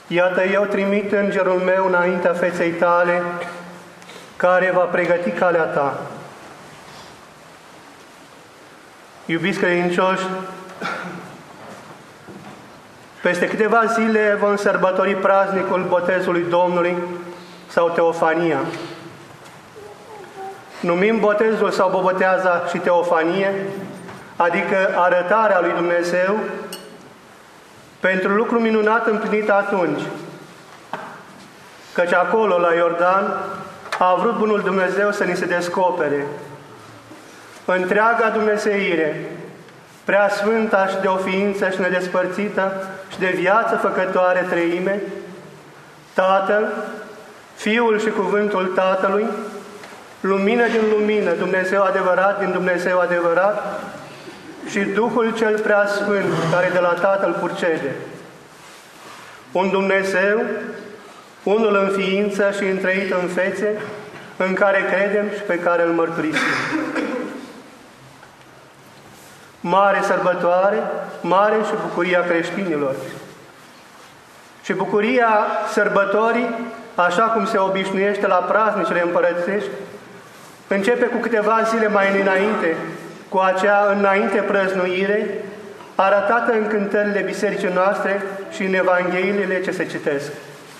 Iată, eu trimit îngerul meu înaintea feței tale, care va pregăti calea ta. Iubiți credincioși, peste câteva zile vom sărbători praznicul botezului Domnului sau Teofania. Numim botezul sau boboteaza și teofanie, adică arătarea lui Dumnezeu pentru lucru minunat împlinit atunci, căci acolo, la Iordan, a vrut bunul Dumnezeu să ni se descopere întreaga dumnezeire, prea sfânta și de o ființă și nedespărțită și de viață făcătoare treime, Tatăl, Fiul și Cuvântul Tatălui, lumină din lumină, Dumnezeu adevărat din Dumnezeu adevărat și Duhul cel prea sfânt, care de la Tatăl purcede. Un Dumnezeu, unul în ființă și întrăit în fețe, în care credem și pe care îl mărturisim. Mare sărbătoare, mare și bucuria creștinilor. Și bucuria sărbătorii, așa cum se obișnuiește la praznicile împărățești, începe cu câteva zile mai înainte, cu acea înainte prăznuire, arătată în cântările bisericii noastre și în Evangheliile ce se citesc.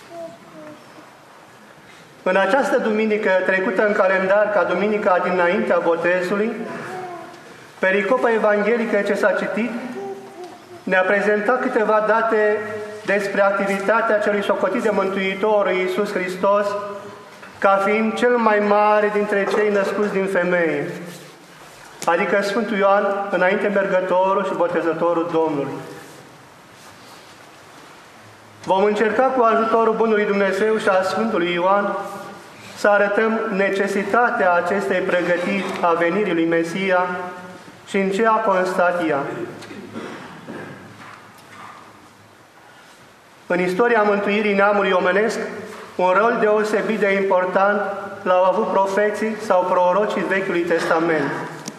În această duminică, trecută în calendar ca duminica dinaintea botezului, pericopa evanghelică ce s-a citit ne-a prezentat câteva date despre activitatea celui socotit de Mântuitorul Iisus Hristos, ca fiind cel mai mare dintre cei născuți din femeie, adică Sfântul Ioan, înainte mergătorul și botezătorul Domnului. Vom încerca cu ajutorul Bunului Dumnezeu și a Sfântului Ioan să arătăm necesitatea acestei pregătiri a venirii lui Mesia și în ce a constat ea. În istoria mântuirii neamului omenesc, un rol deosebit de important l-au avut profeții sau prorocii Vechiului Testament.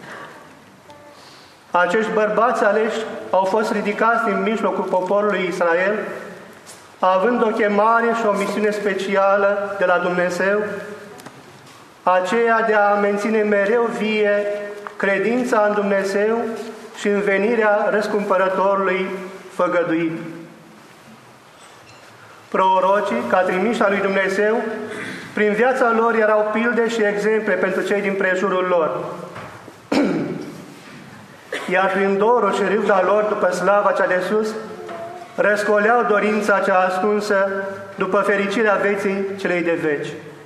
Acești bărbați aleși au fost ridicați din mijlocul poporului Israel, având o chemare și o misiune specială de la Dumnezeu, aceea de a menține mereu vie credința în Dumnezeu și în venirea răscumpărătorului făgăduit. Prorocii, ca trimiși al lui Dumnezeu, prin viața lor erau pilde și exemple pentru cei din prejurul lor. Iar prin dorul și râvda lor după slava cea de sus, răscoleau dorința cea ascunsă după fericirea vieții celei de veci.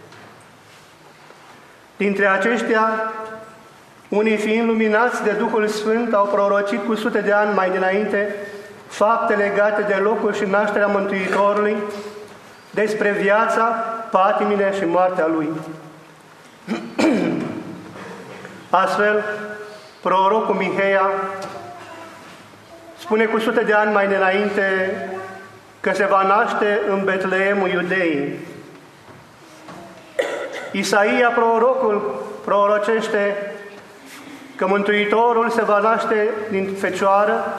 Dintre aceștia, unii fiind luminați de Duhul Sfânt, au prorocit cu sute de ani mai dinainte fapte legate de locul și nașterea Mântuitorului, despre viața, patimile și moartea Lui. Astfel, prorocul Miheia spune cu sute de ani mai dinainte că se va naște în Betleemul Iudeii. Isaia, prorocul, prorocește că Mântuitorul se va naște din fecioară,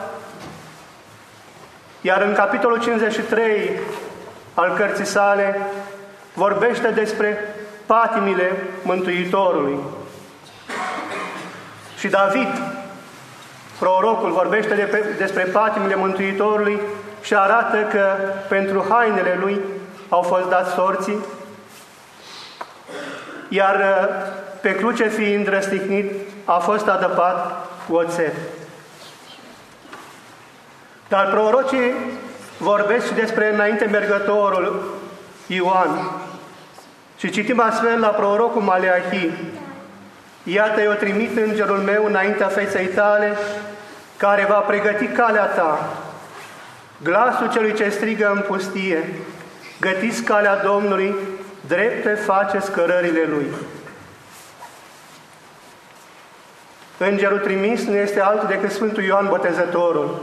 iar în capitolul 53 al cărții sale vorbește despre patimile Mântuitorului. Și David, prorocul, vorbește despre patimile Mântuitorului și arată că pentru hainele lui au fost dați sorții, iar pe cruce fiind răstignit, a fost adăpat cu oțet. Dar prorocii vorbesc și despre înainte mergătorul Ioan. Și citim astfel la prorocul Maleahi: Iată, eu trimit îngerul meu înaintea feței tale, care va pregăti calea ta. Glasul celui ce strigă în pustie: gătiți calea Domnului, drepte faceți cărările Lui. Îngerul trimis nu este altul decât Sfântul Ioan Botezătorul,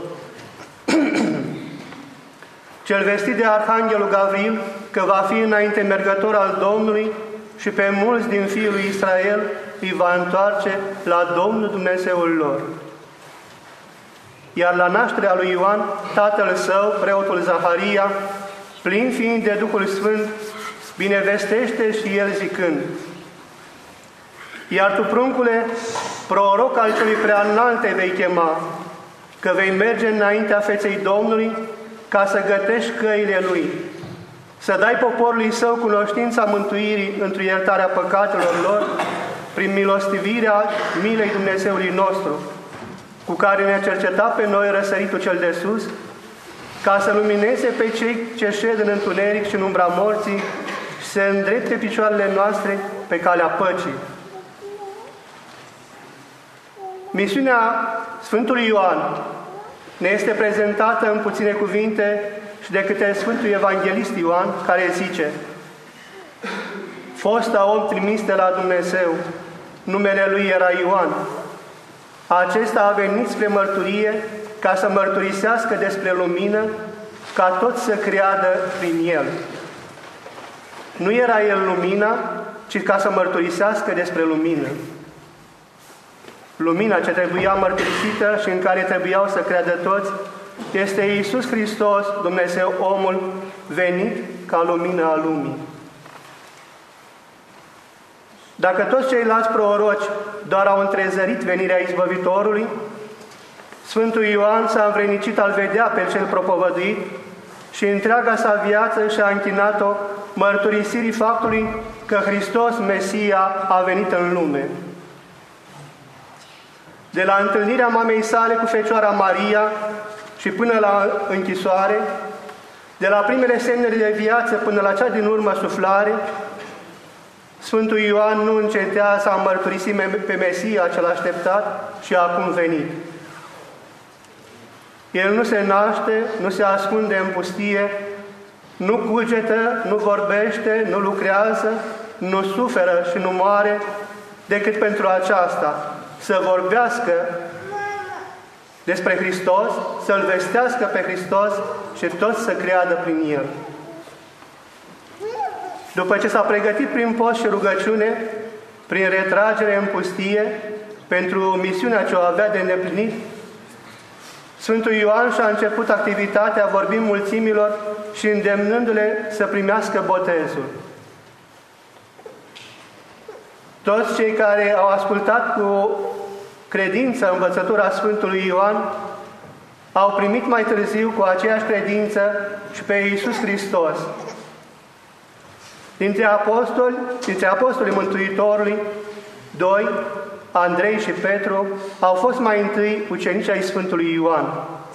cel vestit de Arhanghelul Gavril că va fi înainte mergător al Domnului și pe mulți din fiul lui Israel îi va întoarce la Domnul Dumnezeul lor. Iar la nașterea lui Ioan, tatăl său, preotul Zaharia, plin fiind de Duhul Sfânt, binevestește și el zicând: Iar tu, pruncule, proroc al celui prea înalt te vei chema, că vei merge înaintea feței Domnului ca să gătești căile Lui, să dai poporului Său cunoștința mântuirii într iertarea păcatelor lor, prin milostivirea milei Dumnezeului nostru, cu care ne-a cercetat pe noi răsăritul cel de sus, ca să lumineze pe cei ce șed în întuneric și în umbra morții și să îndrepte picioarele noastre pe calea păcii. Misiunea Sfântului Ioan ne este prezentată în puține cuvinte și de către Sfântul Evanghelist Ioan, care zice: Fosta om trimis de la Dumnezeu, numele lui era Ioan. Acesta a venit spre mărturie ca să mărturisească despre lumină, ca toți să creadă prin el. Nu era el lumina, ci ca să mărturisească despre lumină. Lumina ce trebuia mărturisită și în care trebuiau să creadă toți este Iisus Hristos, Dumnezeu omul, venit ca lumină a lumii. Dacă toți ceilalți proroci doar au întrezărit venirea Izbăvitorului, Sfântul Ioan s-a învrednicit al vedea pe cel propovăduit și întreaga sa viață și-a închinat-o mărturisirii faptului că Hristos, Mesia, a venit în lume. De la întâlnirea mamei sale cu Fecioara Maria și până la închisoare, de la primele semne de viață până la cea din urmă suflare, Sfântul Ioan nu încetea să mărturisi pe Mesia cel așteptat și acum venit. El nu se naște, nu se ascunde în pustie, nu cugetă, nu vorbește, nu lucrează, nu suferă și nu moare, decât pentru aceasta, să vorbească despre Hristos, să-L vestească pe Hristos și toți să creadă prin El. După ce s-a pregătit prin post și rugăciune, prin retragere în pustie, pentru misiunea ce o avea de îndeplinit, Sfântul Ioan și-a început activitatea vorbind mulțimilor și îndemnându-le să primească botezul. Toți cei care au ascultat cu credință învățătura Sfântului Ioan au primit mai târziu cu aceeași credință și pe Iisus Hristos. Dintre apostolii Mântuitorului, doi, Andrei și Petru, au fost mai întâi ucenici ai Sfântului Ioan.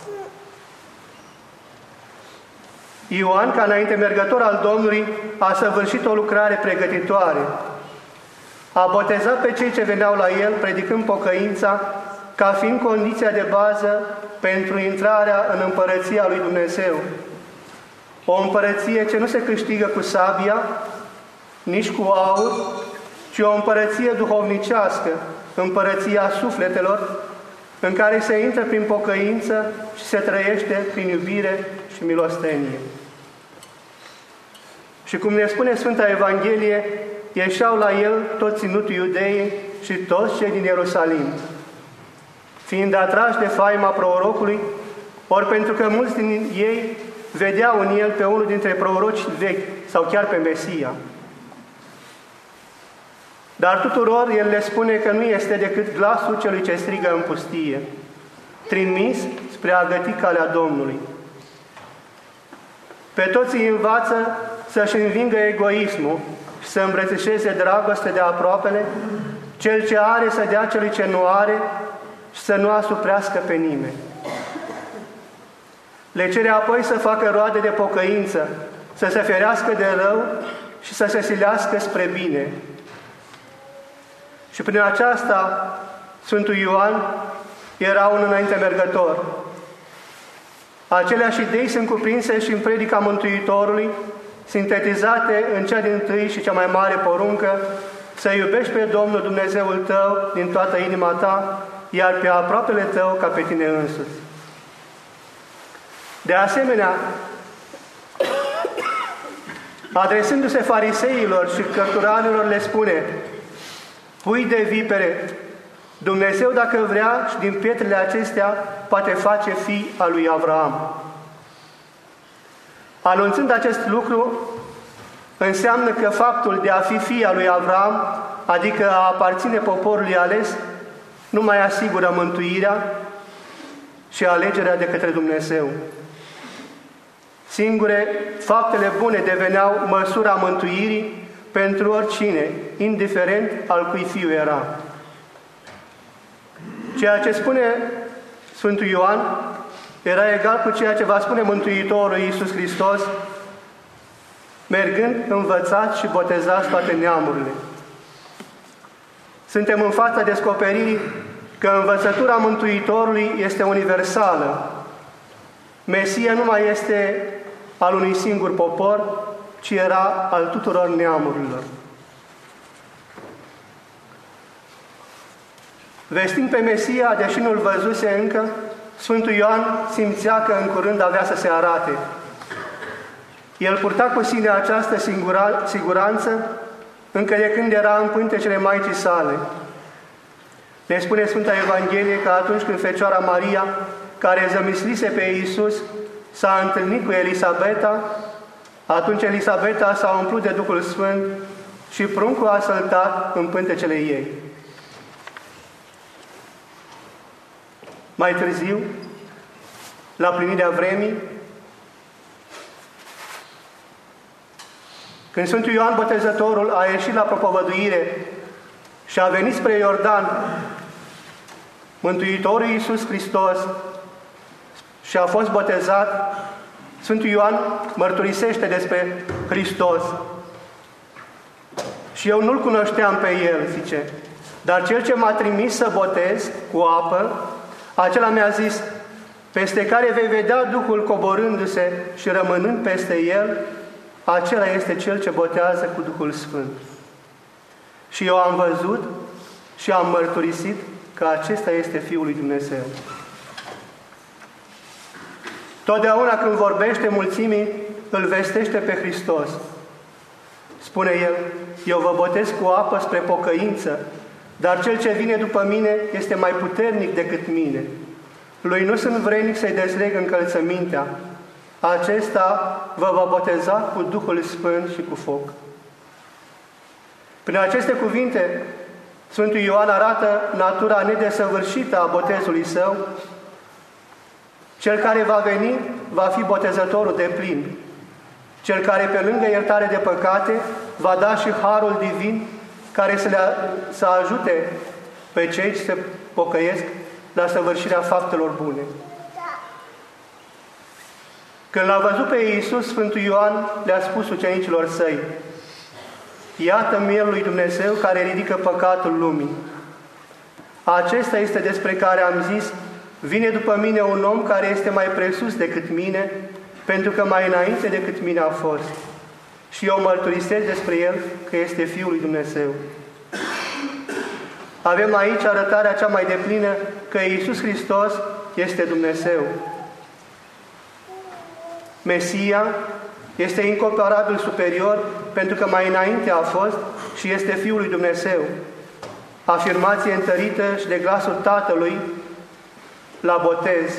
Ioan, ca înainte mergător al Domnului, a săvârșit o lucrare pregătitoare. A botezat pe cei ce veneau la el, predicând pocăința, ca fiind condiția de bază pentru intrarea în împărăția lui Dumnezeu. O împărăție ce nu se câștigă cu sabia, nici cu aur, ci o împărăție duhovnicească, împărăția sufletelor, în care se intră prin pocăință și se trăiește prin iubire și milostenie. Și cum ne spune Sfânta Evanghelie, ieșeau la el tot ținutul Iudeii și toți cei din Ierusalim, fiind atrași de faima prorocului, ori pentru că mulți din ei vedeau în el pe unul dintre proroci vechi sau chiar pe Mesia. Dar tuturor el le spune că nu este decât glasul celui ce strigă în pustie, trimis spre a găti calea Domnului. Pe toți îi învață să-și învingă egoismul și să îmbrățișeze dragoste de aproapele, cel ce are să dea celui ce nu are și să nu asuprească pe nimeni. Le cere apoi să facă roade de pocăință, să se ferească de rău și să se silească spre bine. Și prin aceasta, Sfântul Ioan era un înainte mergător. Aceleași idei sunt cuprinse și în predica Mântuitorului, sintetizate în cea dintâi și cea mai mare poruncă, să iubești pe Domnul Dumnezeul tău din toată inima ta, iar pe aproapele tău ca pe tine însuți. De asemenea, adresându-se fariseilor și cărturarilor, le spune: pui de vipere, Dumnezeu, dacă vrea, și din pietrele acestea poate face fii al lui Avraam. Anunțând acest lucru, înseamnă că faptul de a fi fii al lui Avram, adică a aparține poporului ales, nu mai asigură mântuirea și alegerea de către Dumnezeu. Singure faptele bune deveneau măsura mântuirii pentru oricine, indiferent al cui fiu era. Ceea ce spune Sfântul Ioan era egal cu ceea ce va spune Mântuitorul Iisus Hristos, mergând învățați și botezați toate neamurile. Suntem în fața descoperirii că învățătura Mântuitorului este universală. Mesia nu mai este al unui singur popor, ci era al tuturor neamurilor. Vestind pe Mesia, deși nu-L văzuse încă, Sfântul Ioan simțea că în curând avea să se arate. El purta cu sine această siguranță încă de când era în pântecele Maicii sale. Ne spune Sfânta Evanghelie că atunci când Fecioara Maria, care zămislise pe Iisus, s-a întâlnit cu Elisabeta, atunci Elisabeta s-a umplut de Duhul Sfânt și pruncul a săltat în pântecele ei. Mai târziu, la plinirea vremii, când Sfântul Ioan Botezătorul a ieșit la propovăduire și a venit spre Iordan, Mântuitorul Iisus Hristos, și a fost botezat, Sfântul Ioan mărturisește despre Hristos. Și eu nu-L cunoșteam pe El, zice, dar Cel ce m-a trimis să botez cu apă, acela mi-a zis, peste care vei vedea Duhul coborându-se și rămânând peste El, acela este Cel ce botează cu Duhul Sfânt. Și eu am văzut și am mărturisit că acesta este Fiul lui Dumnezeu. Totdeauna când vorbește mulțimii, îl vestește pe Hristos. Spune El, eu vă botez cu apă spre pocăință, dar Cel ce vine după mine este mai puternic decât mine. Lui nu sunt vrednic să-i dezleg încălțămintea. Acesta vă va boteza cu Duhul Sfânt și cu foc. Prin aceste cuvinte, Sfântul Ioan arată natura nedesăvârșită a botezului său. Cel care va veni va fi botezătorul deplin. Cel care, pe lângă iertare de păcate, va da și harul divin care să ajute pe cei ce se pocăiesc la săvârșirea faptelor bune. Când l-a văzut pe Iisus, Sfântul Ioan le-a spus ucenicilor săi, iată Mielul lui Dumnezeu care ridică păcatul lumii. Acesta este despre care am zis, vine după mine un om care este mai presus decât mine, pentru că mai înainte decât mine a fost. Și eu mărturisesc despre El că este Fiul lui Dumnezeu. Avem aici arătarea cea mai deplină că Iisus Hristos este Dumnezeu. Mesia este incomparabil superior pentru că mai înainte a fost și este Fiul lui Dumnezeu. Afirmație întărită și de glasul Tatălui la botez.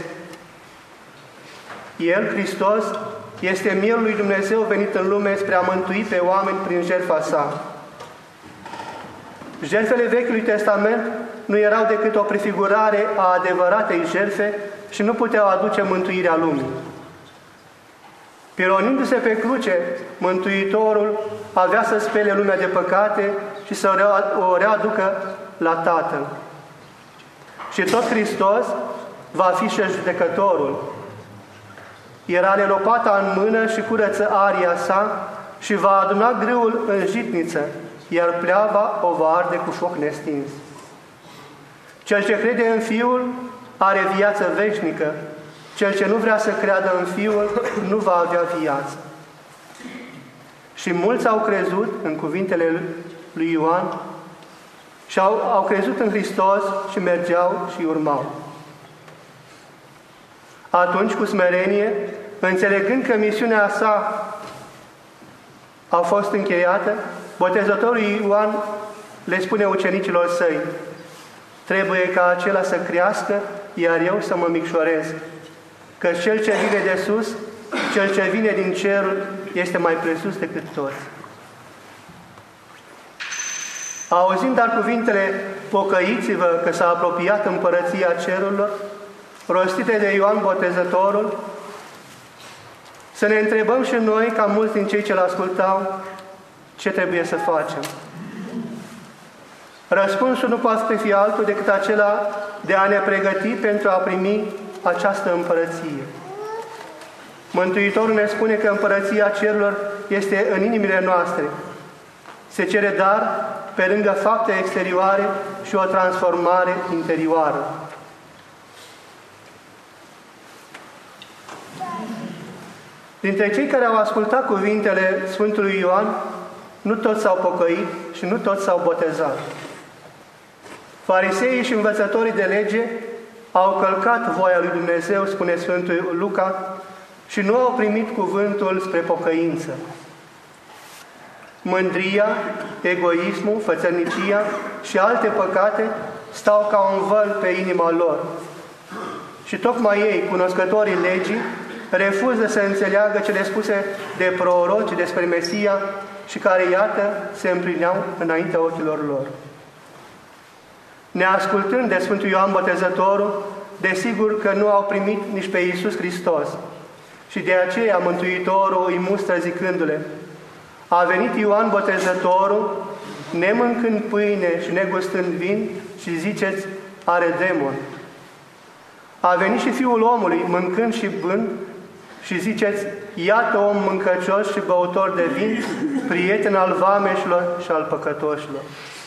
El, Hristos, este Mielul lui Dumnezeu venit în lume spre a mântui pe oameni prin jertfa sa. Jertfele Vechiului Testament nu erau decât o prefigurare a adevăratei jertfe și nu puteau aduce mântuirea lumii. Pironindu-se pe cruce, Mântuitorul avea să spele lumea de păcate și să o readucă la Tatăl. Și tot Hristos va fi și judecătorul. El are lopata în mână și curăță aria sa și va aduna grâul în jitniță, iar pleava o va arde cu foc nestins. Cel ce crede în Fiul are viață veșnică. Cel ce nu vrea să creadă în Fiul nu va avea viață. Și mulți au crezut în cuvintele lui Ioan și au crezut în Hristos și mergeau și urmau. Atunci, cu smerenie, înțelegând că misiunea sa a fost încheiată, botezătorul Ioan le spune ucenicilor săi, trebuie ca acela să crească, iar eu să mă micșorez. Că cel ce vine de sus Cel ce vine din cerul este mai presus decât toți. Auzind dar cuvintele pocăiți-vă că s-a apropiat împărăția cerurilor, rostite de Ioan Botezătorul, să ne întrebăm și noi, ca mulți din cei ce-l ascultau, ce trebuie să facem. Răspunsul nu poate fi altul decât acela de a ne pregăti pentru a primi această împărăție. Mântuitorul ne spune că împărăția cerurilor este în inimile noastre. Se cere dar, pe lângă fapte exterioare, și o transformare interioară. Dintre cei care au ascultat cuvintele Sfântului Ioan, nu toți s-au pocăit și nu toți s-au botezat. Fariseii și învățătorii de lege au călcat voia lui Dumnezeu, spune Sfântul Luca, și nu au primit cuvântul spre pocăință. Mândria, egoismul, fățărnicia și alte păcate stau ca un văl pe inima lor. Și tocmai ei, cunoscătorii legii, refuză să înțeleagă cele spuse de proroci despre Mesia și care, iată, se împlineau înaintea ochilor lor. Neascultând de Sfântul Ioan Botezătorul, desigur că nu au primit nici pe Iisus Hristos. Și de aceea Mântuitorul îi mustră zicându-le: a venit Ioan Botezătorul, nemâncând pâine și negustând vin, și ziceți, are demon. A venit și Fiul omului, mâncând și bând, și ziceți, iată om mâncăcios și băutor de vin, prieten al vameșilor și al păcătoșilor.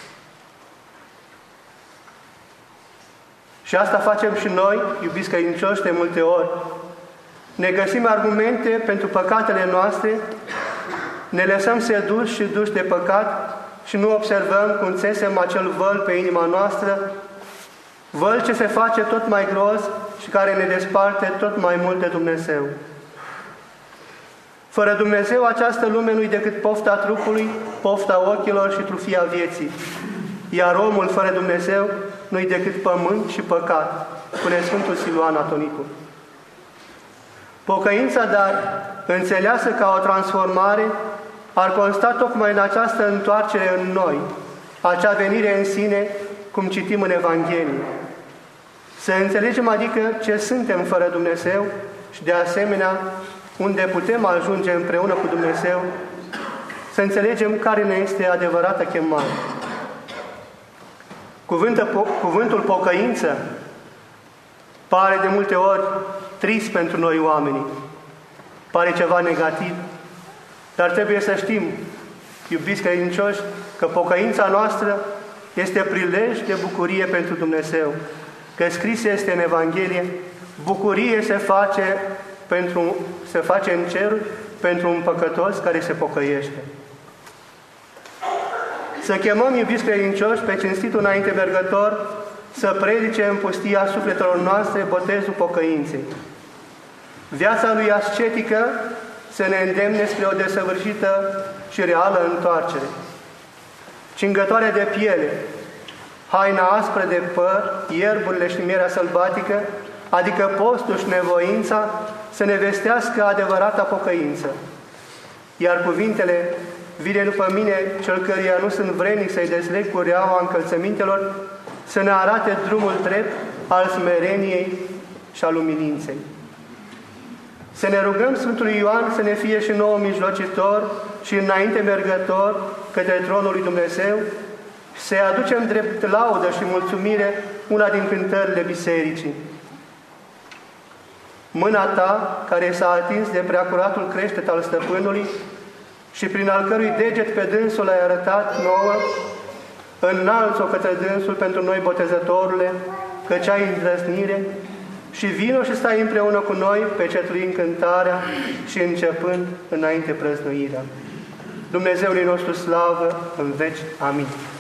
Și asta facem și noi, iubiți credincioși, de multe ori. Ne găsim argumente pentru păcatele noastre, ne lăsăm seduși și duși de păcat și nu observăm cum țesem acel văl pe inima noastră, văl ce se face tot mai gros și care ne desparte tot mai mult de Dumnezeu. Fără Dumnezeu, această lume nu-i decât pofta trupului, pofta ochilor și trufia vieții. Iar omul fără Dumnezeu nu-i decât pământ și păcat, spune Sfântul Siluan Atonicul. Pocăința, dar, înțeleasă ca o transformare, ar consta tocmai în această întoarcere în noi, acea venire în sine, cum citim în Evanghelie. Să înțelegem adică ce suntem fără Dumnezeu și, de asemenea, unde putem ajunge împreună cu Dumnezeu, să înțelegem care ne este adevărata chemare. Cuvântul pocăință pare de multe ori trist pentru noi oamenii, pare ceva negativ, dar trebuie să știm, iubiți credincioși, că pocăința noastră este prilej de bucurie pentru Dumnezeu, că scris este în Evanghelie, bucurie se face în cer pentru un păcătos care se pocăiește. Să chemăm, iubiți credincioși, pe cinstitul înainte mergător să predice în pustia sufletelor noastre botezul pocăinței. Viața lui ascetică să ne îndemne spre o desăvârșită și reală întoarcere. Cingătoare de piele, haina aspră de păr, ierburile și mierea sălbatică, adică postul și nevoința, să ne vestească adevărata pocăință. Iar cuvintele, vine după mine cel căruia nu sunt vrednic să-i dezleg cureaua încălțămintelor, să ne arate drumul drept al smereniei și al umilinței. Să ne rugăm Sfântului Ioan să ne fie și nouă mijlocitor și înainte mergător către tronul lui Dumnezeu, să-i aducem drept laudă și mulțumire una din cântările bisericii. Mâna ta, care s-a atins de preacuratul creștet al Stăpânului și prin al cărui deget pe dânsul ai arătat nouă, înalți-o către dânsul pentru noi, botezătorule, căci ai îndrăznire, și vino și stai împreună cu noi, pecetuind cântarea și începând înainte prăznuirea. Dumnezeului nostru slavă în veci. Amin.